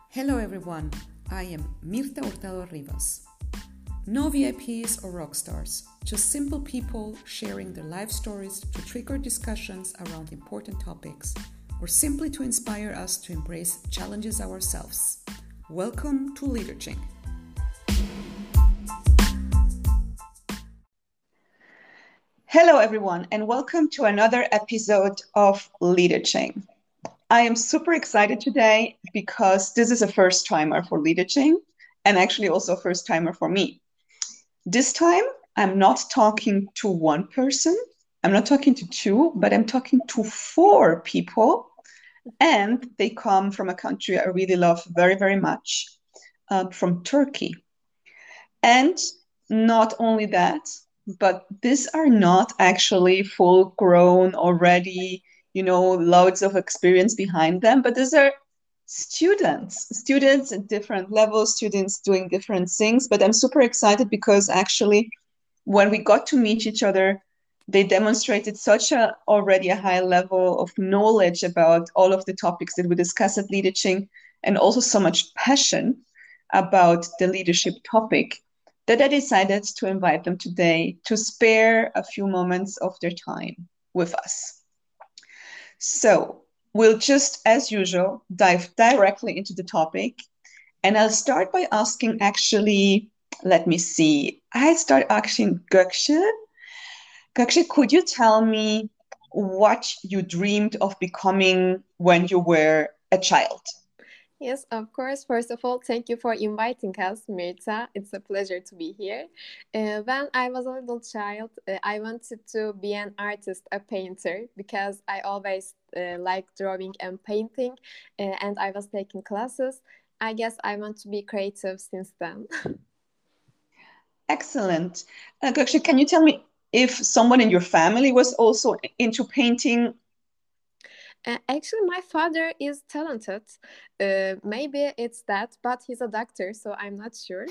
Hello everyone, I am Mirta Hurtado Rivas. No VIPs or rock stars, just simple people sharing their life stories to trigger discussions around important topics or simply to inspire us to embrace challenges ourselves. Welcome to Leaderching. Hello everyone and welcome to another episode of Leaderching. I am super excited today because this is a first timer for Leaderching and actually also a first timer for me. This time, I'm not talking to one person, I'm not talking to two, but I'm talking to four people. And they come from a country I really love very, very much, from Turkey. And not only that, but these are not actually full grown already, loads of experience behind them, but these are students at different levels, students doing different things. But I'm super excited because actually when we got to meet each other, they demonstrated such already a high level of knowledge about all of the topics that we discuss at Leaderching, and also so much passion about the leadership topic that I decided to invite them today to spare a few moments of their time with us. So we'll just, as usual, dive directly into the topic. And I'll start by asking, actually, let me see. I start asking Gökçe. Gökçe, could you tell me what you dreamed of becoming when you were a child? Yes, of course. First of all, thank you for inviting us, Mirta. It's a pleasure to be here. When I was a little child, I wanted to be an artist, a painter, because I always liked drawing and painting, and I was taking classes. I guess I want to be creative since then. Excellent. Gökçe, can you tell me if someone in your family was also into painting? Actually, my father is talented. Maybe it's that, but he's a doctor, so I'm not sure.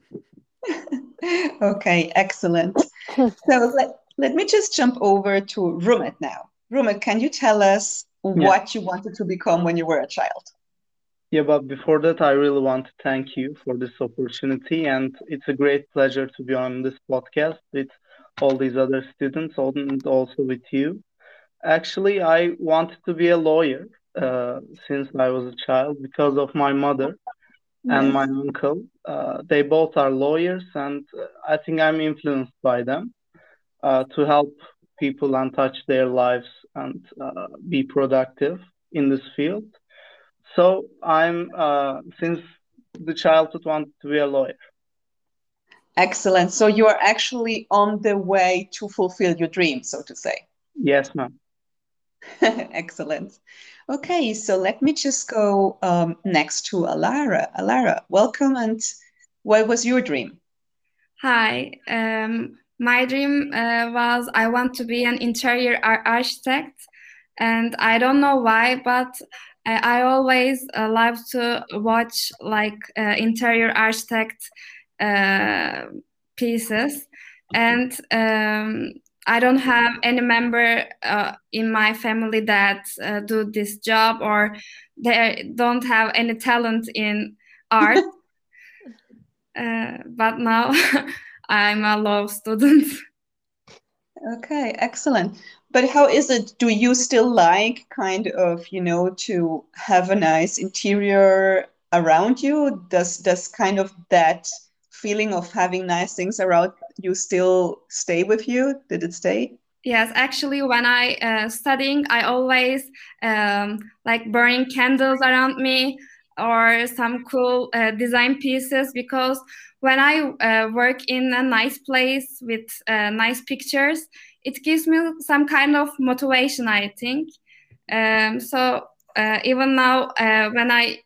Okay, excellent. So let me just jump over to Rumit now. Rumit, can you tell us Yeah. what you wanted to become when you were a child? Yeah, but before that, I really want to thank you for this opportunity, and it's a great pleasure to be on this podcast with all these other students and also with you. Actually, I wanted to be a lawyer since I was a child because of my mother and my Yes. uncle. They both are lawyers, and I think I'm influenced by them to help people and touch their lives and be productive in this field. So I'm since the childhood wanted to be a lawyer. Excellent. So you are actually on the way to fulfill your dream, so to say. Yes, ma'am. Excellent. Okay, so let me just go next to Alara. Alara, welcome. And what was your dream? Hi, my dream was I want to be an interior architect, and I don't know why, but I always love to watch like interior architect pieces, and I don't have any member in my family that do this job, or they don't have any talent in art. But now I'm a law student. Okay, excellent. But how is it? Do you still like kind of, to have a nice interior around you? Does kind of that feeling of having nice things around you still stay with you? Did it stay? Yes, actually, when I studying, I always like burning candles around me or some cool design pieces, because when I work in a nice place with nice pictures, it gives me some kind of motivation, I think. So even now, when I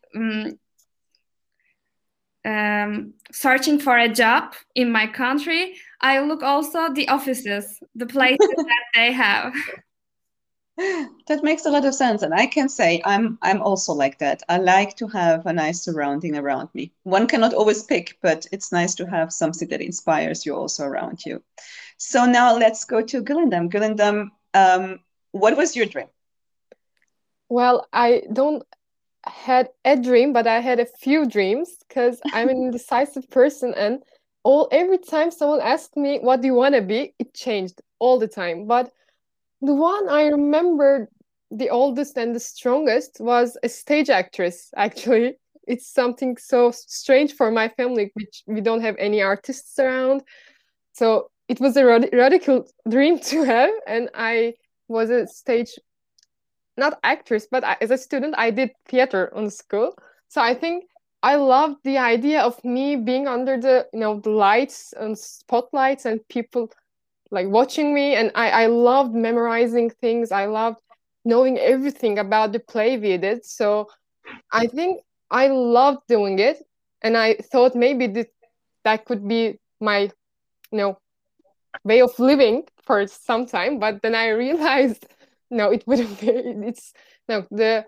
searching for a job in my country, I look also the offices, the places that they have. That makes a lot of sense, and I can say I'm also like that. I like to have a nice surrounding around me. One cannot always pick, but it's nice to have something that inspires you also around you. So now let's go to Gulendam. Gulendam, what was your dream? Well, I don't had a dream, but I had a few dreams because I'm an indecisive person, and every time someone asked me what do you want to be, it changed all the time. But the one I remember the oldest and the strongest was a stage actress, actually. It's something so strange for my family, which we don't have any artists around. So it was a radical dream to have, and I was a stage, not actress, but as a student, I did theater on school. So I think I loved the idea of me being under the lights and spotlights and people like watching me. And I loved memorizing things. I loved knowing everything about the play we did. So I think I loved doing it. And I thought maybe that could be my, way of living for some time. But then I realized, no, it wouldn't be. It's no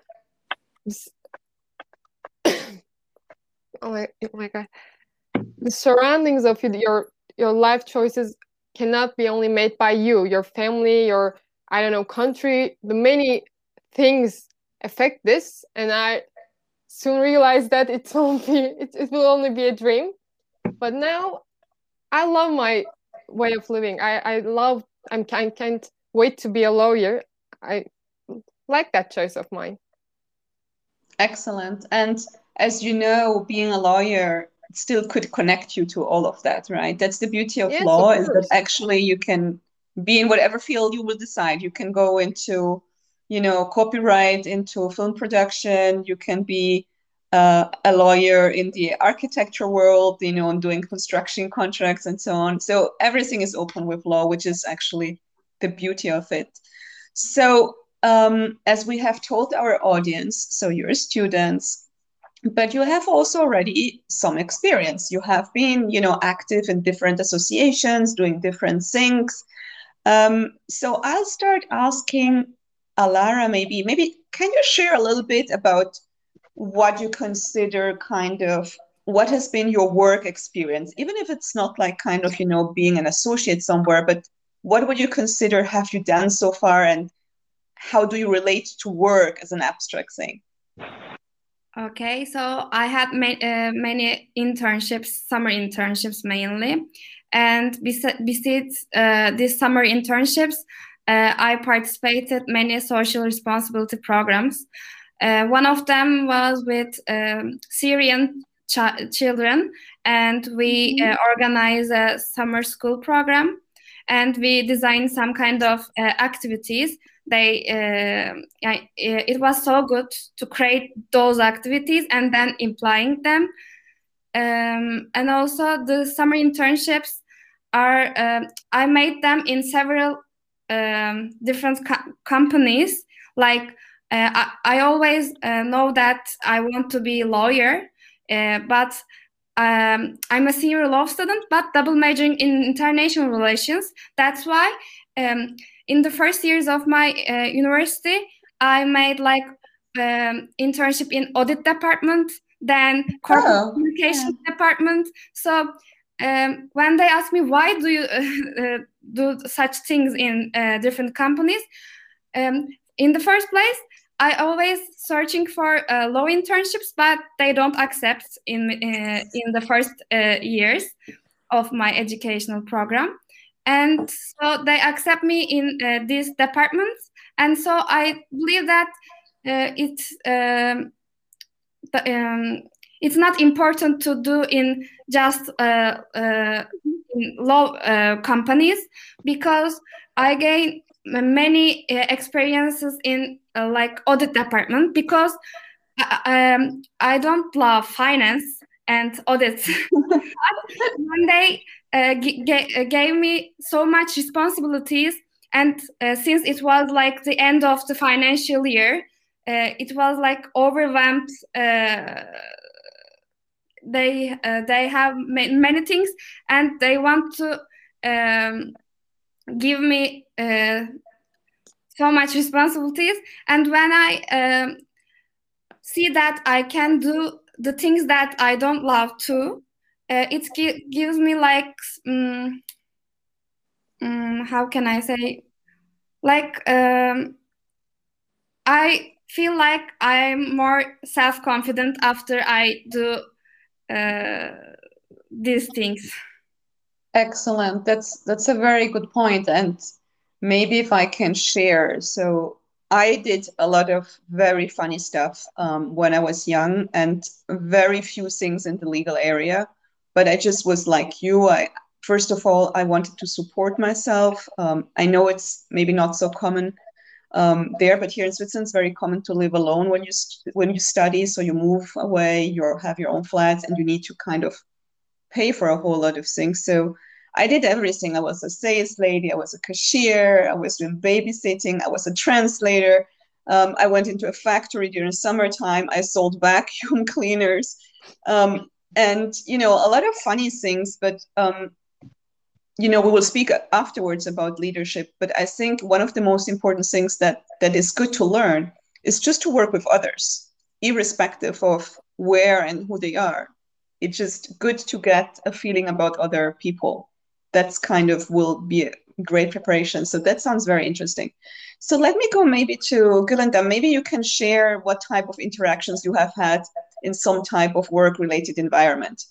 oh my God, the surroundings of your life choices cannot be only made by you, your family, your, I don't know, country. The many things affect this, and I soon realized that it will only be a dream. But now I love my way of living. I can't wait to be a lawyer. I like that choice of mine. Excellent. And as you know, being a lawyer still could connect you to all of that, right? That's the beauty of Yes, law, of is that course. actually you can be in whatever field you will decide. You can go into, copyright, into film production. You can be a lawyer in the architecture world, and doing construction contracts and so on. So everything is open with law, which is actually the beauty of it. So as we have told our audience, so you're students, but you have also already some experience. You have been, active in different associations, doing different things. So I'll start asking Alara, maybe can you share a little bit about what you consider kind of what has been your work experience, even if it's not like kind of, being an associate somewhere, but what would you consider have you done so far, and how do you relate to work as an abstract thing? Okay, so I had many internships, summer internships mainly. And besides these summer internships, I participated many social responsibility programs. One of them was with Syrian children, and we organized a summer school program, and we designed some kind of activities. It was so good to create those activities and then applying them. And also the summer internships are I made them in several different companies. Like I always know that I want to be a lawyer, but I'm a senior law student, but double majoring in international relations. That's why in the first years of my university, I made like internship in audit department, then corporate communication department. So when they ask me why do you do such things in different companies, in the first place, I always searching for law internships, but they don't accept in the first years of my educational program. And so they accept me in these departments. And so I believe that it's not important to do in just in law companies, because I gain many experiences in like audit department, because I don't love finance and audit. When they gave me so much responsibilities, and since it was like the end of the financial year, it was like overwhelmed. They have many things, and they want to give me so much responsibilities. And when I see that I can do the things that I don't love too, it gives me like how can I say, like I feel like I'm more self-confident after I do these things. Excellent. That's a very good point. And maybe if I can share. So I did a lot of very funny stuff when I was young, and very few things in the legal area. But I just was like you. I first of all, I wanted to support myself. I know it's maybe not so common there, but here in Switzerland, it's very common to live alone when you study. So you move away, you have your own flats, and you need to kind of pay for a whole lot of things. So I did everything. I was a sales lady, I was a cashier, I was doing babysitting, I was a translator. I went into a factory during summertime. I sold vacuum cleaners, and a lot of funny things. But we will speak afterwards about leadership. But I think one of the most important things that is good to learn is just to work with others, irrespective of where and who they are. It's just good to get a feeling about other people. That's kind of will be a great preparation. So that sounds very interesting. So let me go maybe to Gülendam. Maybe you can share what type of interactions you have had in some type of work-related environment.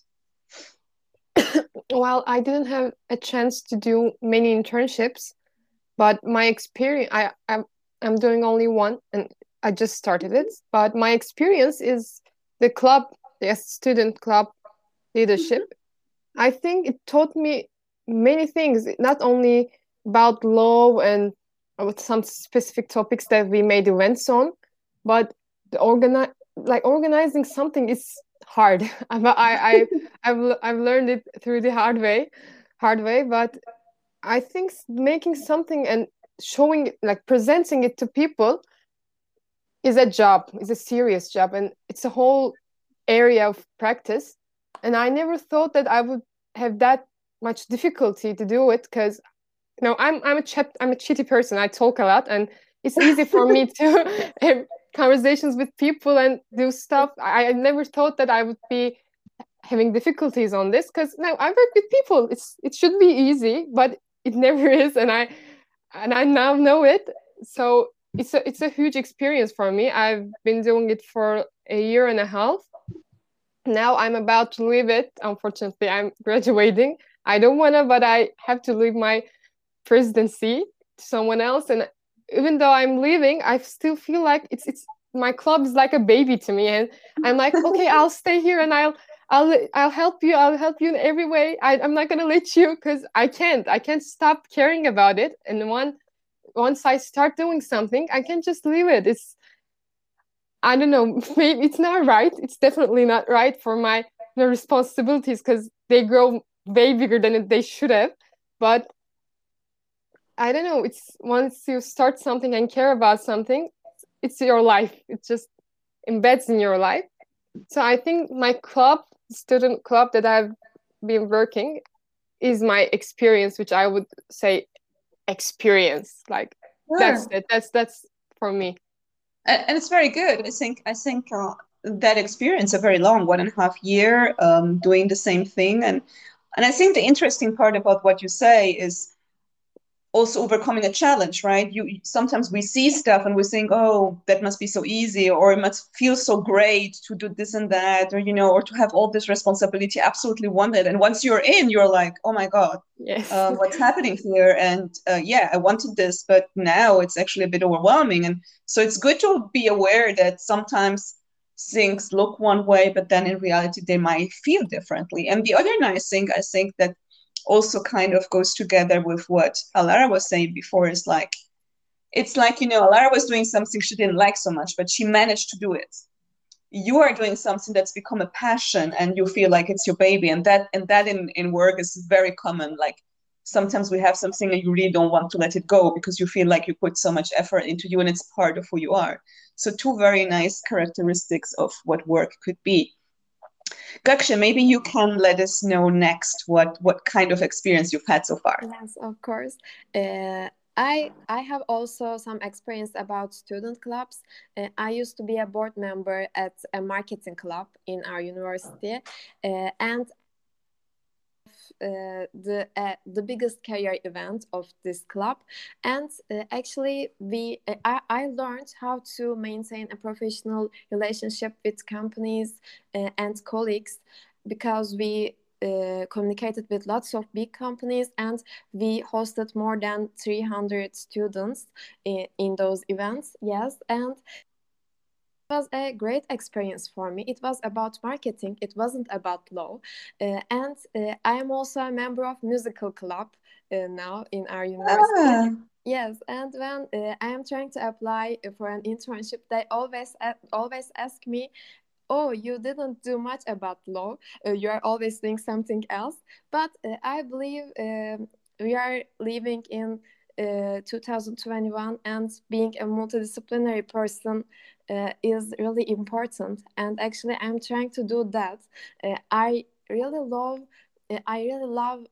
Well, I didn't have a chance to do many internships, but my experience, I'm doing only one, and I just started it. But my experience is the club, the student club leadership. I think it taught me many things, not only about law and about some specific topics that we made events on, but the organizing something is hard. I've learned it through the hard way. But I think making something and showing it, like presenting it to people, is a job, is a serious job, and it's a whole area of practice. And I never thought that I would have that much difficulty to do it, because I'm a chitty person. I talk a lot, and it's easy for me to have conversations with people and do stuff. I never thought that I would be having difficulties on this, because now I work with people. It should be easy, but it never is, and I now know it. So it's a huge experience for me. I've been doing it for a year and a half. Now I'm about to leave it. Unfortunately, I'm graduating. I don't want to, but I have to leave my presidency to someone else. And even though I'm leaving, I still feel like it's my club is like a baby to me. And I'm like, okay, I'll stay here, and I'll help you. I'll help you in every way. I'm not gonna let you, because I can't stop caring about it. And once I start doing something, I can't just leave it. I don't know, maybe it's not right. It's definitely not right for my responsibilities, because they grow way bigger than they should have. But I don't know, it's once you start something and care about something, it's your life. It just embeds in your life. So I think my student club that I've been working, is my experience, which I would say experience. Like, Sure. that's for me. And it's very good. I think that experience a very long 1.5 year doing the same thing, and I think the interesting part about what you say is also overcoming a challenge, right? You sometimes we see stuff and we think, oh, that must be so easy, or it must feel so great to do this and that, or or to have all this responsibility. Absolutely want it, and once you're in, you're like, oh my god, Yes. what's happening here? And yeah, I wanted this, but now it's actually a bit overwhelming. And so it's good to be aware that sometimes things look one way, but then in reality they might feel differently. And the other nice thing I think that also kind of goes together with what Alara was saying before is like, it's like, Alara was doing something she didn't like so much, but she managed to do it. You are doing something that's become a passion and you feel like it's your baby. And that in work is very common. Like sometimes we have something and you really don't want to let it go because you feel like you put so much effort into you and it's part of who you are. So two very nice characteristics of what work could be. Gaksha, maybe you can let us know next what kind of experience you've had so far. Yes, of course. I have also some experience about student clubs. I used to be a board member at a marketing club in our university, and the biggest career event of this club, and actually I learned how to maintain a professional relationship with companies and colleagues, because we communicated with lots of big companies, and we hosted more than 300 students in those events. Yes, and was a great experience for me. It was about marketing. It wasn't about law. And I am also a member of musical club now in our university. Ah, Yes, and when I am trying to apply for an internship, they always ask me, "Oh, you didn't do much about law. You are always doing something else." But I believe we are living in 2021, and being a multidisciplinary person is really important. And actually, I'm trying to do that. I really love. I really love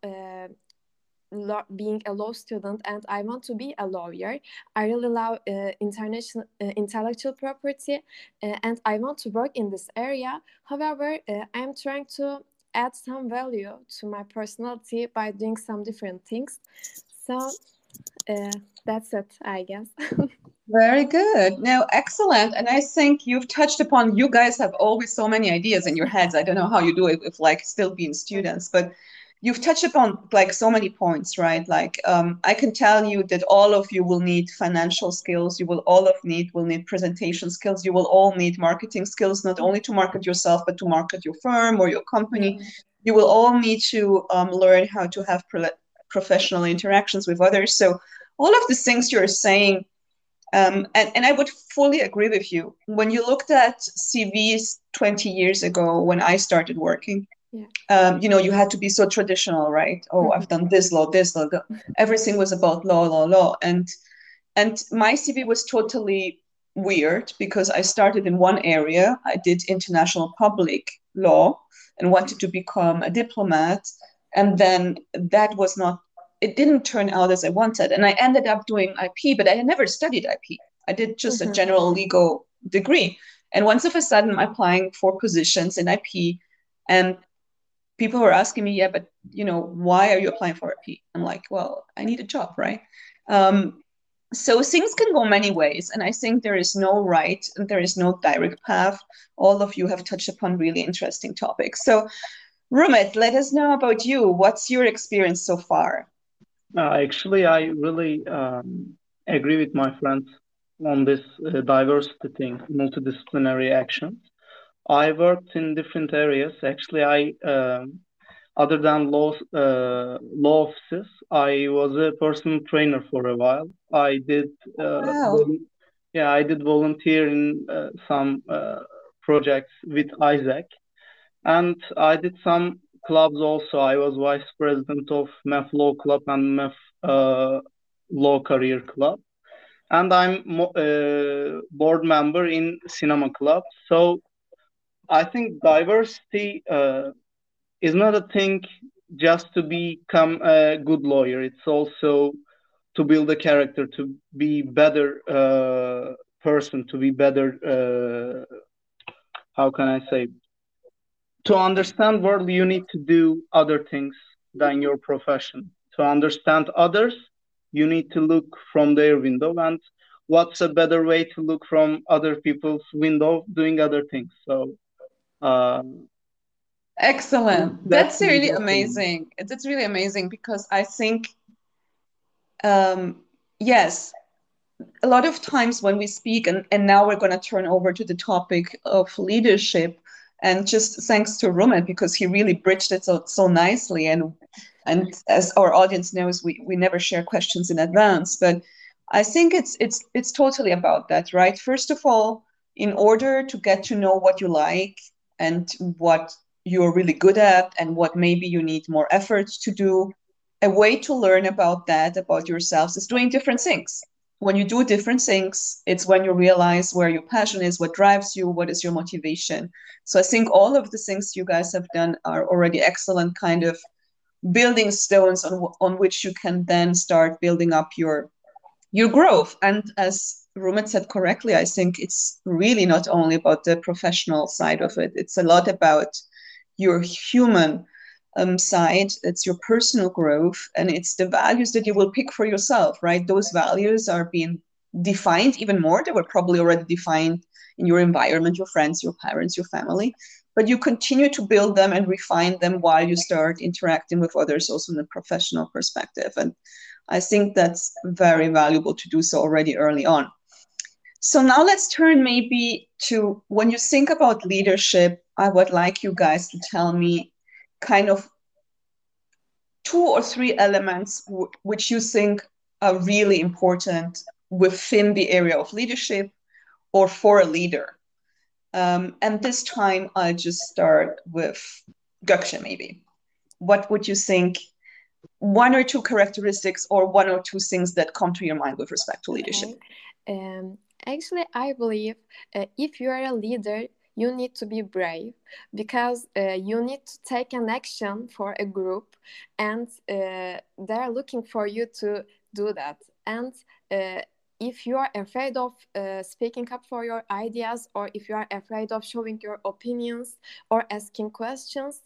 being a law student, and I want to be a lawyer. I really love international intellectual property, and I want to work in this area. However, I'm trying to add some value to my personality by doing some different things. So that's it, I guess. very good. No, excellent. And I think you've touched upon, you guys have always so many ideas in your heads. I don't know how you do it with like still being students, but you've touched upon like so many points, right? Like I can tell you that all of you will need financial skills. You will will need presentation skills. You will all need marketing skills, not only to market yourself, but to market your firm or your company. You will all need to learn how to have professional interactions with others. So all of the things you're saying, and I would fully agree with you. When you looked at CVs 20 years ago, when I started working, you know, you had to be so traditional, right? Oh, I've done this law, this law. Everything was about law, law, law. And my CV was totally weird because I started in one area. I did international public law and wanted to become a diplomat. And then that was not, it didn't turn out as I wanted. And I ended up doing IP, but I had never studied IP. I did just a general legal degree. And once of a sudden, I'm applying for positions in IP, and people were asking me, yeah, but you know, why are you applying for IP? I'm like, well, I need a job, right? So things can go many ways, and I think there is no right and there is no direct path. All of you have touched upon really interesting topics. So, Rumit, let us know about you. What's your experience so far? Actually, I really agree with my friends on this diversity thing, multidisciplinary actions. I worked in different areas. Actually, other than law offices, I was a personal trainer for a while. I did, Wow. I did volunteer in some projects with Isaac, and I did some clubs also. I was vice president of MEF Law Club and MEF Law Career Club, and I'm board member in Cinema Club. So I think diversity is not a thing just to become a good lawyer. It's also to build a character, to be better person, to be better. How can I say? To understand world, you need to do other things than your profession. To understand others, you need to look from their window. And what's a better way to look from other people's window, doing other things? So. Excellent. That's really amazing. That's really amazing because I think, yes, a lot of times when we speak, and now we're going to turn over to the topic of leadership, and just thanks to Rumit because he really bridged it so nicely. And as our audience knows, we never share questions in advance, but I think it's totally about that, right? First of all, in order to get to know what you like and what you're really good at and what maybe you need more effort to do, a way to learn about that, about yourselves, is doing different things. When you do different things, it's when you realize where your passion is, what drives you, what is your motivation. So I think all of the things you guys have done are already excellent kind of building stones on which you can then start building up your growth. And as Rumit said correctly, I think it's really not only about the professional side of it. It's a lot about your human side. It's your personal growth, and it's the values that you will pick for yourself, right? Those values are being defined even more. They were probably already defined in your environment, your friends, your parents, your family, but you continue to build them and refine them while you start interacting with others also in a professional perspective. And I think that's very valuable to do so already early on. So now let's turn maybe to when you think about leadership, I would like you guys to tell me kind of 2 or 3 elements which you think are really important within the area of leadership or for a leader. And this time I'll just start with Gökçe maybe. What would you think 1 or 2 characteristics or 1 or 2 things that come to your mind with respect to leadership? Okay. Actually, I believe if you are a leader, you need to be brave because you need to take an action for a group, and they're looking for you to do that. And if you are afraid of speaking up for your ideas, or if you are afraid of showing your opinions or asking questions,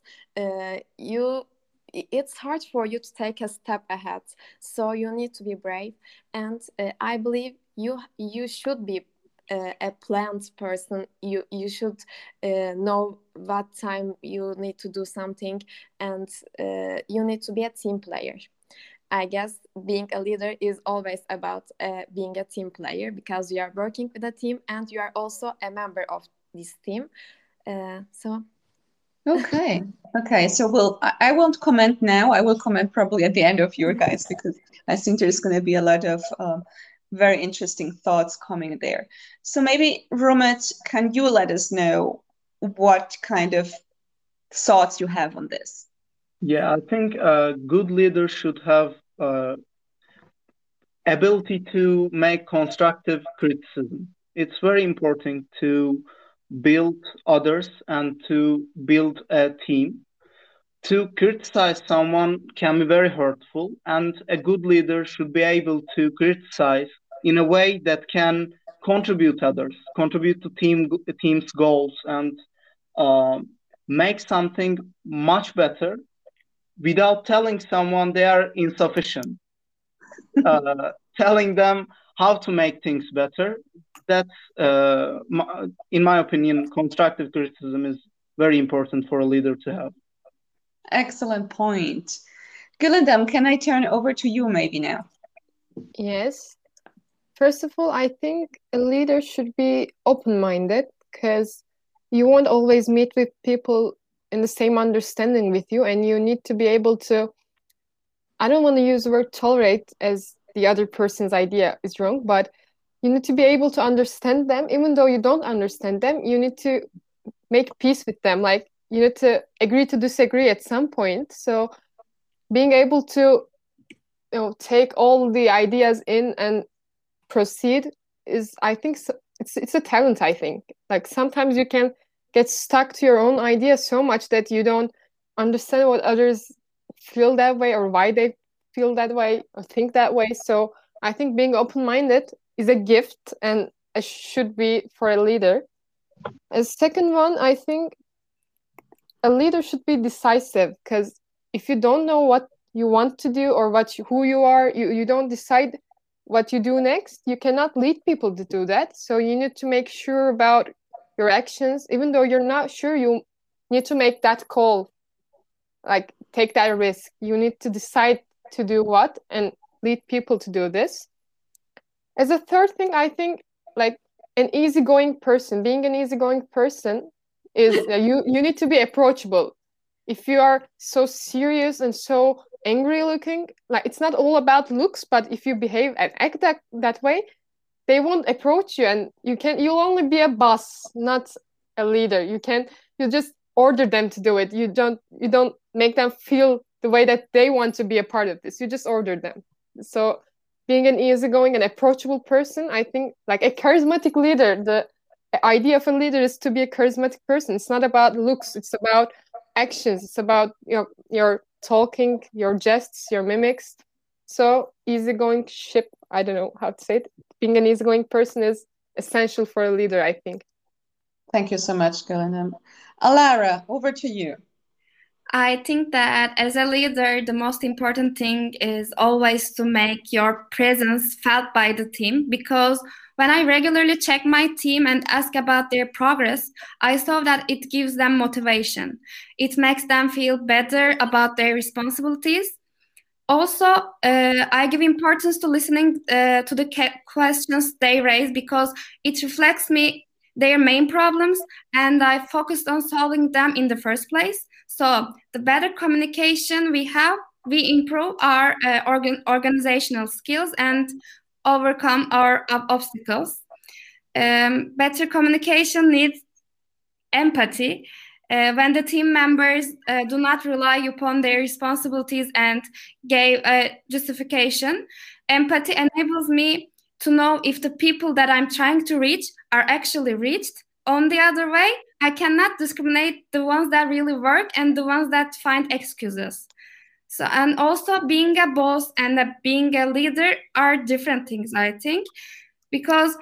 it's hard for you to take a step ahead. So you need to be brave, and I believe you should be a planned person. You should know what time you need to do something, and you need to be a team player. I guess being a leader is always about being a team player, because you are working with a team and you are also a member of this team. Okay. So I won't comment now. I will comment probably at the end of your guys, because I think there's going to be a lot of very interesting thoughts coming there. So maybe Rumit, can you let us know what kind of thoughts you have on this? Yeah, I think a good leader should have ability to make constructive criticism. It's very important to build others and to build a team. To criticize someone can be very hurtful, and a good leader should be able to criticize in a way that can contribute others, contribute to team's goals, and make something much better without telling someone they are insufficient. Telling them how to make things better. That's, in my opinion, constructive criticism is very important for a leader to have. Excellent point. Gülendam, can I turn over to you maybe now? Yes. First of all, I think a leader should be open-minded, because you won't always meet with people in the same understanding with you, and you need to be able to, I don't want to use the word tolerate, as the other person's idea is wrong, but you need to be able to understand them. Even though you don't understand them, you need to make peace with them. Like, you need to agree to disagree at some point. So being able to, take all the ideas in and proceed is, I think, it's a talent, I think. Like, sometimes you can get stuck to your own idea so much that you don't understand what others feel that way, or why they feel that way or think that way. So I think being open-minded is a gift, and it should be for a leader. A second one, I think a leader should be decisive, because if you don't know what you want to do, or who you are, you don't decide what you do next, you cannot lead people to do that. So you need to make sure about your actions. Even though you're not sure, you need to make that call, like take that risk. You need to decide to do what and lead people to do this. As a third thing, I think, like, an easygoing person. Being an easygoing person is you need to be approachable. If you are so serious and so angry looking, like, it's not all about looks, but if you behave and act that way, they won't approach you, and you'll only be a boss, not a leader. You just order them to do it. You don't make them feel the way that they want to be a part of this. You just order them. So being an easygoing and approachable person, I think, like a charismatic leader, the idea of a leader is to be a charismatic person. It's not about looks, it's about actions. It's about your talking, your gests, your mimics. So easygoing ship, I don't know how to say it. Being an easygoing person is essential for a leader, I think. Thank you so much, Gülendam. Alara, over to you. I think that as a leader, the most important thing is always to make your presence felt by the team, because when I regularly check my team and ask about their progress, I saw that it gives them motivation. It makes them feel better about their responsibilities. Also, I give importance to listening to the questions they raise, because it reflects me their main problems, and I focused on solving them in the first place. So the better communication we have, we improve our organizational skills and overcome our obstacles. Better communication needs empathy. When the team members do not rely upon their responsibilities and give a justification, empathy enables me to know if the people that I'm trying to reach are actually reached. On the other way, I cannot discriminate the ones that really work and the ones that find excuses. So, and also being a boss and being a leader are different things, I think, because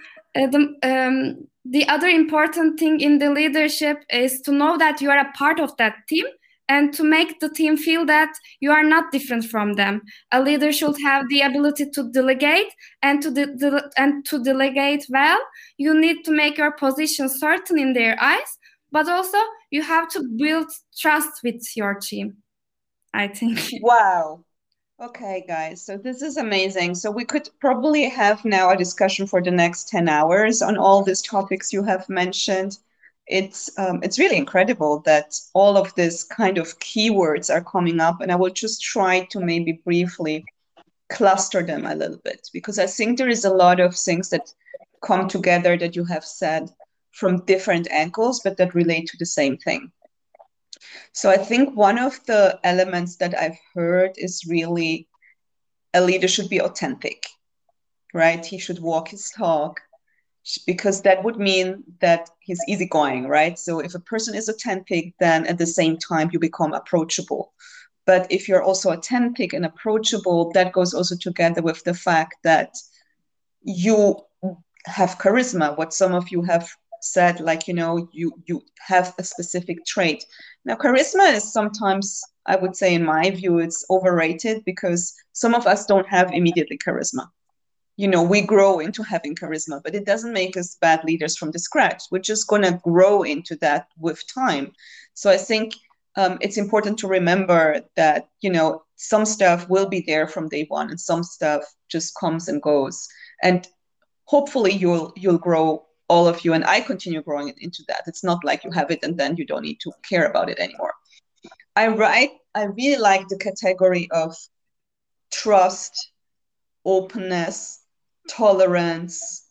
the other important thing in the leadership is to know that you are a part of that team and to make the team feel that you are not different from them. A leader should have the ability to delegate, and to delegate well, you need to make your position certain in their eyes, but also you have to build trust with your team, I think. Wow. Okay, guys, so this is amazing. So we could probably have now a discussion for the next 10 hours on all these topics you have mentioned. It's really incredible that all of these kind of keywords are coming up, and I will just try to maybe briefly cluster them a little bit, because I think there is a lot of things that come together that you have said from different angles, but that relate to the same thing. So I think one of the elements that I've heard is really a leader should be authentic, right? He should walk his talk, because that would mean that he's easygoing, right? So if a person is authentic, then at the same time you become approachable. But if you're also authentic and approachable, that goes also together with the fact that you have charisma, what some of you have said, like, you have a specific trait. Now, charisma is sometimes, I would say, in my view, it's overrated, because some of us don't have immediately charisma. We grow into having charisma, but it doesn't make us bad leaders from the scratch. We're just going to grow into that with time. So I think it's important to remember that, some stuff will be there from day one, and some stuff just comes and goes. And hopefully you'll grow, all of you, and I continue growing into that. It's not like you have it and then you don't need to care about it anymore. I really like the category of trust, openness, tolerance,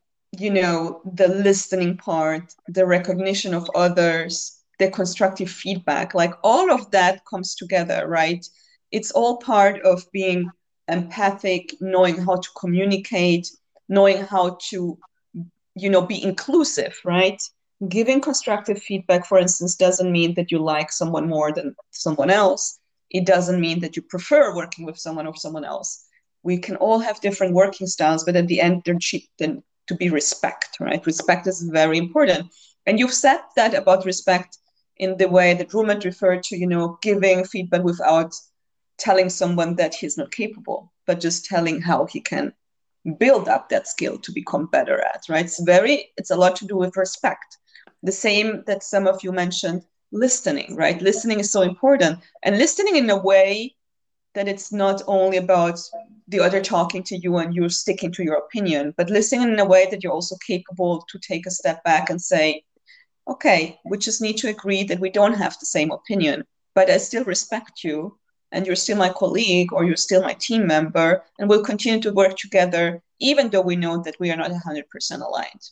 the listening part, the recognition of others, the constructive feedback. Like, all of that comes together, right? It's all part of being empathic, knowing how to communicate, knowing how to, be inclusive, right? Giving constructive feedback, for instance, doesn't mean that you like someone more than someone else. It doesn't mean that you prefer working with someone or someone else. We can all have different working styles, but at the end, there should to be respect, right? Respect is very important. And you've said that about respect in the way that Rumit referred to, giving feedback without telling someone that he's not capable, but just telling how he can build up that skill to become better at, right? It's a lot to do with respect. The same that some of you mentioned, listening, right? Listening is so important, and listening in a way that it's not only about the other talking to you and you're sticking to your opinion, but listening in a way that you're also capable to take a step back and say, okay, we just need to agree that we don't have the same opinion, but I still respect you, and you're still my colleague, or you're still my team member, and we'll continue to work together, even though we know that we are not 100% aligned.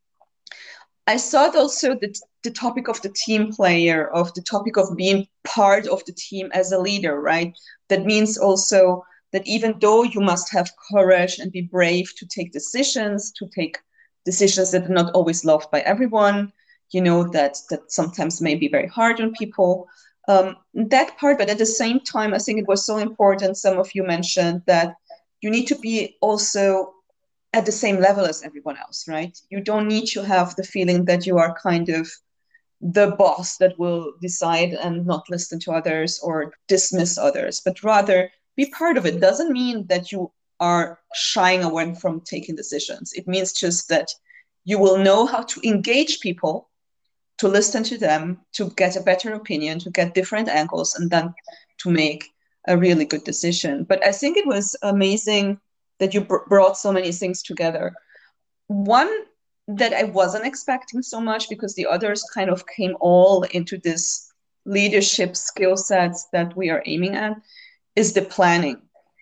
I thought also that the topic of the team player, of the topic of being part of the team as a leader, right? That means also that even though you must have courage and be brave to take decisions that are not always loved by everyone, that sometimes may be very hard on people, that part, but at the same time, I think it was so important. Some of you mentioned that you need to be also at the same level as everyone else, right? You don't need to have the feeling that you are kind of the boss that will decide and not listen to others or dismiss others, but rather be part of it. Doesn't mean that you are shying away from taking decisions. It means just that you will know how to engage people, to listen to them, to get a better opinion, to get different angles, and then to make a really good decision. But I think it was amazing that you brought so many things together. One that I wasn't expecting so much, because the others kind of came all into this leadership skill sets that we are aiming at, is the planning.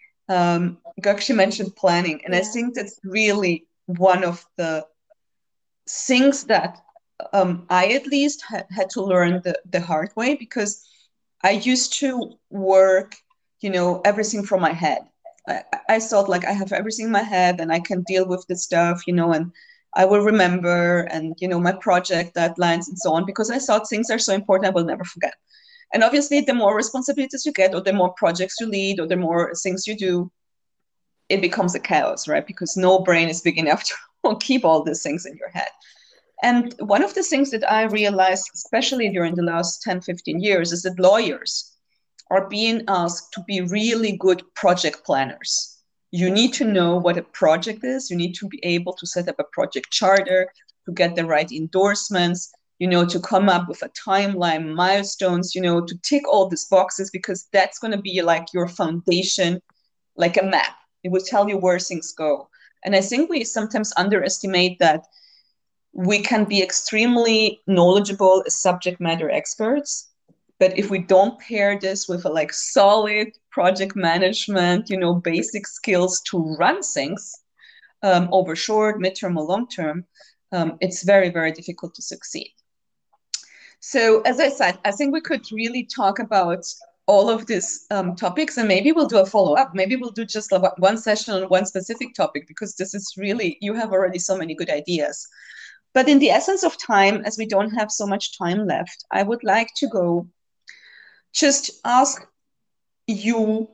Gökçe mentioned planning, and I think that's really one of the things that I at least had to learn the hard way, because I used to work, everything from my head. I thought like I have everything in my head and I can deal with this stuff, and I will remember, and, my project deadlines and so on, because I thought things are so important, I will never forget. And obviously, the more responsibilities you get, or the more projects you lead, or the more things you do, it becomes a chaos, right? Because no brain is big enough to keep all these things in your head. And one of the things that I realized, especially during the last 10, 15 years, is that lawyers are being asked to be really good project planners. You need to know what a project is. You need to be able to set up a project charter, to get the right endorsements, to come up with a timeline, milestones, to tick all these boxes, because that's going to be like your foundation, like a map. It will tell you where things go. And I think we sometimes underestimate that we can be extremely knowledgeable as subject matter experts, but if we don't pair this with a solid project management, basic skills to run things over short, midterm, or long term, it's very, very difficult to succeed. So as I said, I think we could really talk about all of these topics, and maybe we'll do a follow-up. Maybe we'll do just one session on one specific topic, because this is really, you have already so many good ideas. But in the essence of time, as we don't have so much time left, I would like to go just ask you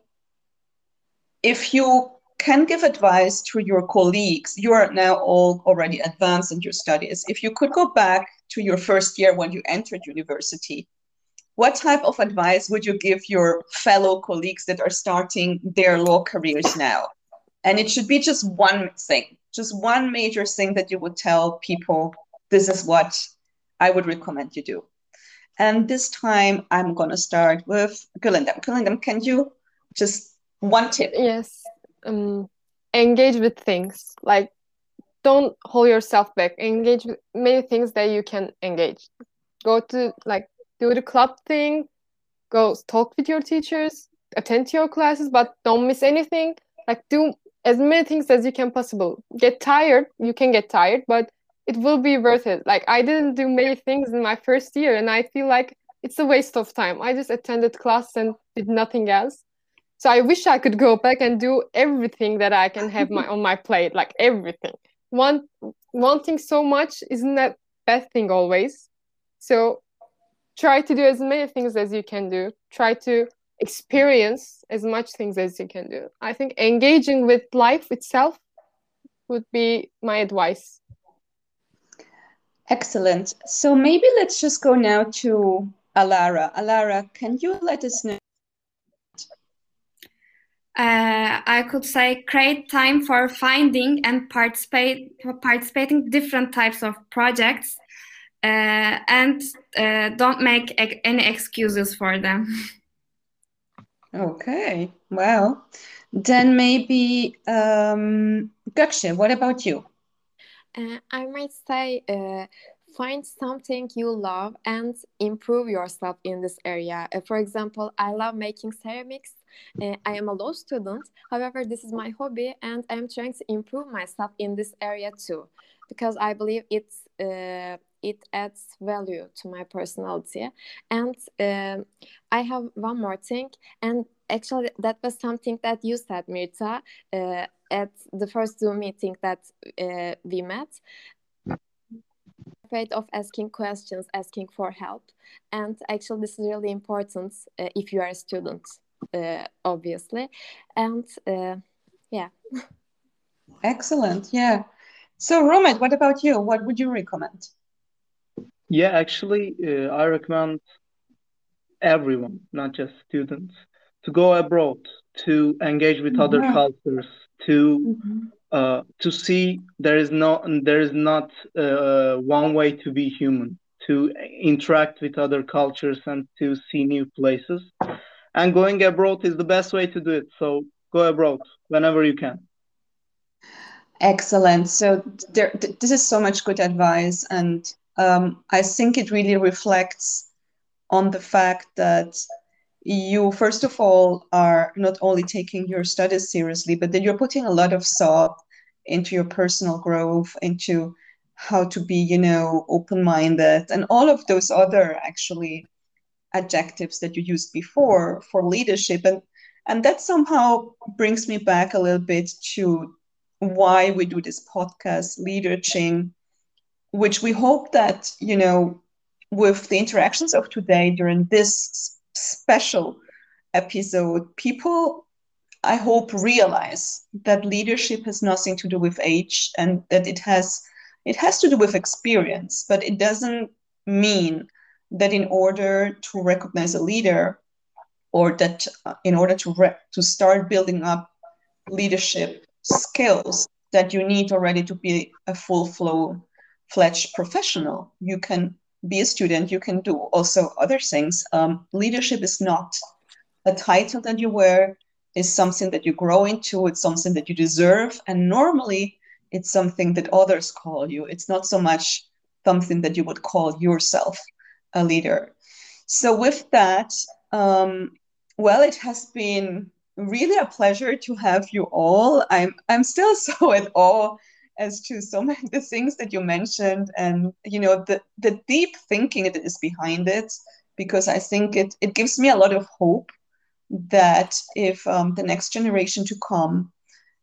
if you can give advice to your colleagues. You are now all already advanced in your studies. If you could go back to your first year when you entered university, what type of advice would you give your fellow colleagues that are starting their law careers now? And it should be just one thing, just one major thing that you would tell people, this is what I would recommend you do. And this time I'm going to start with Gülendam. Gülendam, can you just one tip? Yes. Engage with things. Like, don't hold yourself back. Engage with many things that you can engage. Go to, do the club thing. Go talk with your teachers. Attend to your classes, but don't miss anything. Do as many things as you can possible. Get tired. You can get tired, but it will be worth it. I didn't do many things in my first year, and I feel like it's a waste of time. I just attended class and did nothing else. So I wish I could go back and do everything that I can have on my plate, everything. Wanting so much isn't that bad thing always. So try to do as many things as you can do. Try to experience as much things as you can do. I think engaging with life itself would be my advice. Excellent. So maybe let's just go now to Alara. Alara, can you let us know? I could say create time for finding and participating different types of projects, and don't make any excuses for them. Okay, well, then maybe Gökçe, what about you? I might say find something you love and improve yourself in this area. For example, I love making ceramics. I am a law student. However, this is my hobby, and I'm trying to improve myself in this area too, because I believe it adds value to my personality. And I have one more thing, and actually that was something that you said, Mirta, at the first Zoom meeting that we met. Afraid of asking questions, asking for help, and actually this is really important if you are a student, obviously. And yeah. Excellent. Yeah. So Romet, what about you? What would you recommend? Yeah, actually, I recommend everyone, not just students, to go abroad, to engage with other Mhm. cultures, to Mhm. to see there is not one way to be human, to interact with other cultures and to see new places. And going abroad is the best way to do it. So go abroad whenever you can. Excellent. So this is so much good advice, and I think it really reflects on the fact that you, first of all, are not only taking your studies seriously, but that you're putting a lot of thought into your personal growth, into how to be, open-minded, and all of those other actually adjectives that you used before for leadership. And that somehow brings me back a little bit to why we do this podcast, Leaderching, which we hope that, with the interactions of today during this special episode, people, I hope, realize that leadership has nothing to do with age, and that it has to do with experience, but it doesn't mean that in order to recognize a leader, or that in order to start building up leadership skills, that you need already to be a fledged professional. You can be a student, you can do also other things. Leadership is not a title that you wear, is something that you grow into, it's something that you deserve, and normally it's something that others call you. It's not so much something that you would call yourself a leader. So with that, well, it has been really a pleasure to have you all. I'm still so at awe as to so many the things that you mentioned, and the deep thinking that is behind it, because I think it gives me a lot of hope that if the next generation to come,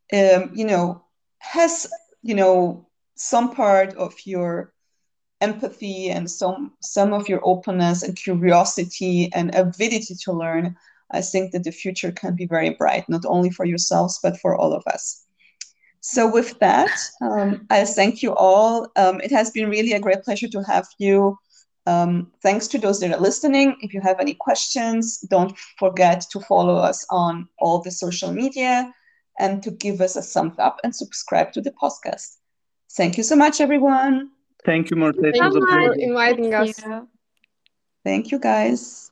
has some part of your empathy and some of your openness and curiosity and avidity to learn, I think that the future can be very bright, not only for yourselves, but for all of us. So with that, I thank you all. It has been really a great pleasure to have you. Thanks to those that are listening. If you have any questions, don't forget to follow us on all the social media and to give us a thumbs up and subscribe to the podcast. Thank you so much, everyone. Thank you, Marta. It Thank was a you for pleasure. inviting Thank us. you. Thank you, guys.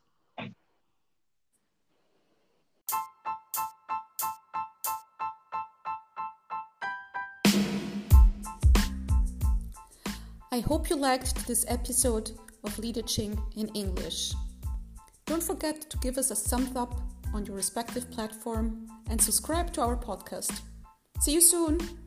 I hope you liked this episode of Leaderching in English. Don't forget to give us a thumbs up on your respective platform and subscribe to our podcast. See you soon!